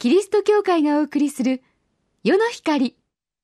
キリスト教会がお送りする世の光。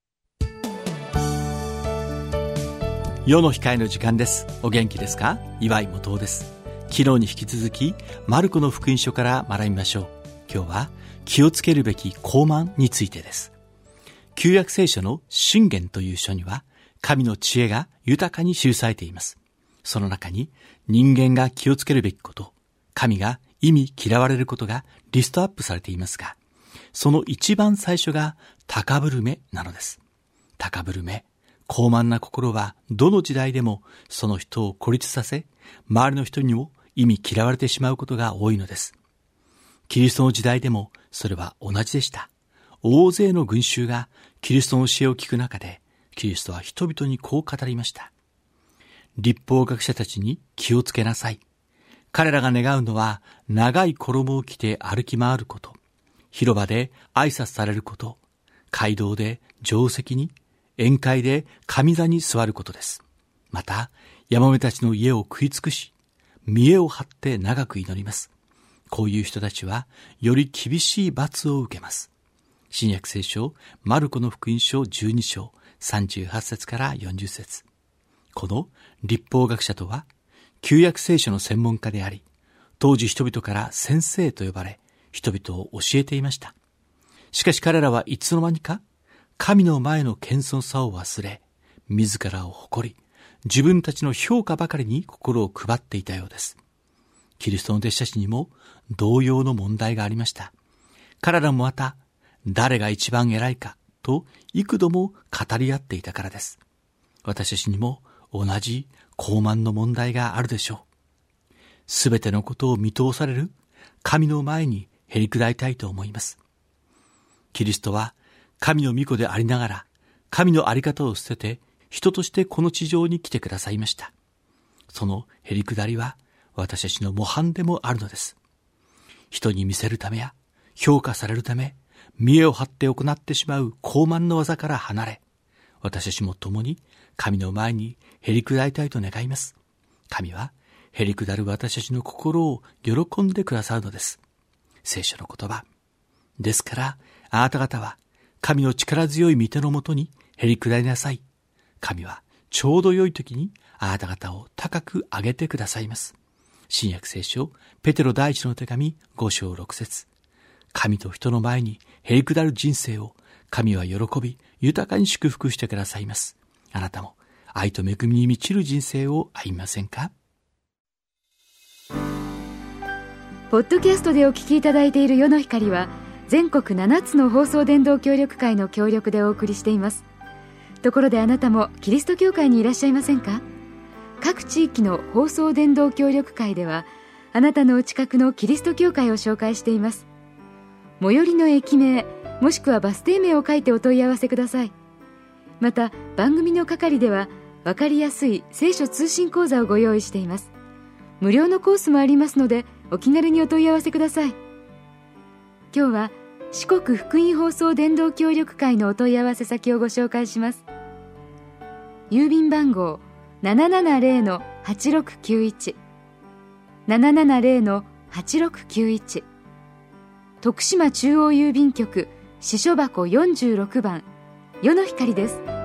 世の光の時間です。お元気ですか？岩井元夫です。昨日に引き続きマルコの福音書から学びましょう。今日は気をつけるべき傲慢についてです。旧約聖書の箴言という書には神の知恵が豊かに記されています。その中に人間が気をつけるべきこと、神が忌み嫌われることがリストアップされていますが、その一番最初が高ぶる目なのです。高ぶる目、傲慢な心はどの時代でもその人を孤立させ、周りの人にも忌み嫌われてしまうことが多いのです。キリストの時代でもそれは同じでした。大勢の群衆がキリストの教えを聞く中で、キリストは人々にこう語りました。律法学者たちに気をつけなさい。彼らが願うのは長い衣を着て歩き回ること、広場で挨拶されること、街道で定石に、宴会で上座に座ることです。また、ヤモメたちの家を食い尽くし、見栄を張って長く祈ります。こういう人たちは、より厳しい罰を受けます。新約聖書、マルコの福音書12章、38節から40節。この律法学者とは、旧約聖書の専門家であり、当時人々から先生と呼ばれ、人々を教えていました。しかし彼らはいつの間にか、神の前の謙遜さを忘れ、自らを誇り、自分たちの評価ばかりに心を配っていたようです。キリストの弟子たちにも同様の問題がありました。彼らもまた、誰が一番偉いかと幾度も語り合っていたからです。私たちにも同じ傲慢の問題があるでしょう。すべてのことを見通される神の前にへり下りたいと思います。キリストは神の御子でありながら、神のあり方を捨てて人としてこの地上に来てくださいました。そのへり下りは私たちの模範でもあるのです。人に見せるためや評価されるため、見栄を張って行ってしまう傲慢の技から離れ、私たちも共に神の前にへり下りたいと願います。神はへり下る私たちの心を喜んでくださるのです。聖書の言葉。ですから、あなた方は神の力強い御手のもとにへり下りなさい。神はちょうど良い時にあなた方を高く上げてくださいます。新約聖書、ペテロ第一の手紙5章6節。神と人の前にへり下る人生を神は喜び、豊かに祝福してくださいます。あなたも愛と恵みに満ちる人生を歩みませんか？ ポッドキャストでお聞きいただいている世の光は、全国7つの放送伝道協力会の協力でお送りしています。ところであなたもキリスト教会にいらっしゃいませんか？各地域の放送伝道協力会では、あなたのお近くのキリスト教会を紹介しています。最寄りの駅名、もしくはバス停名を書いてお問い合わせください。また、番組の係では分かりやすい聖書通信講座をご用意しています。無料のコースもありますので、お気軽にお問い合わせください。今日は四国福音放送伝道協力会のお問い合わせ先をご紹介します。郵便番号 770-8691 770-8691、徳島中央郵便局支所箱46番、世の光です。